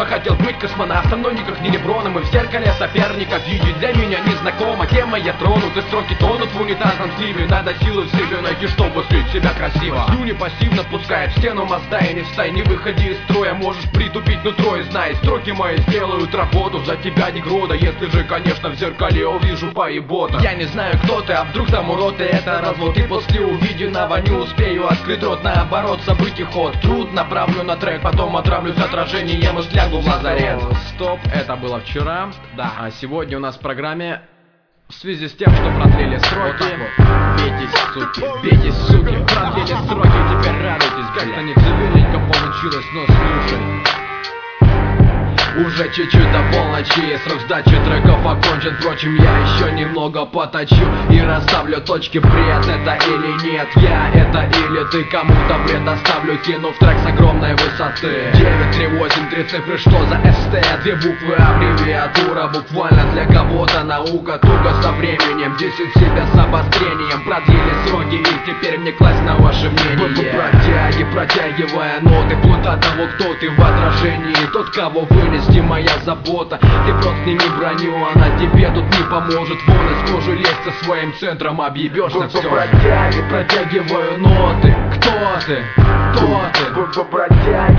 детства хотел быть космонавтом, но никак не Леброном. И в зеркале соперника видеть для меня незнакомо. Тема я тронут, и строки тонут в унитазном сливе. Надо силы в себе найти, чтобы слить себя красиво. Слюни пассивно пускает в стену мозда. И не встай, не выходи из строя, можешь притупить нутро. И знай, строки мои сделают работу за тебя, негрода. Если же, конечно, в зеркале увижу поебота. Я не знаю, кто ты, а вдруг там урод, и это развод. И после увиденного не успею открыть рот. Наоборот, событий ход, труд направлю на трек, потом отравлюсь отражением и слягу в лазарет. Стоп, это было вчера, да, а сегодня у нас в программе, в связи с тем, что продлили сроки, бейтесь, суки, продлили сроки, теперь радуйтесь, как-то не цивильненько получилось, но слушай. Уже чуть-чуть до полночи, срок сдачи треков окончен. Впрочем, я еще немного поточу и расставлю точки. Бред это или нет, я это или ты. Кому-то бред оставлю, кинув трек с огромной высоты. 938, 3 цифры, что за СТ? 2 буквы, аббревиатура, буквально для кого-то наука. Туго со временем, 10 себя с обострением. Продлили сроки и теперь мне класть на ваше мнение. Протягивая ноты, вплоть до того, кто ты в отражении. Тот, кого вынес моя забота. Ты просто сними броню, она тебе тут не поможет. Вон из кожи лезть со своим центром, объебешься все. Протягиваю ноты. Кто ты? Кто ты?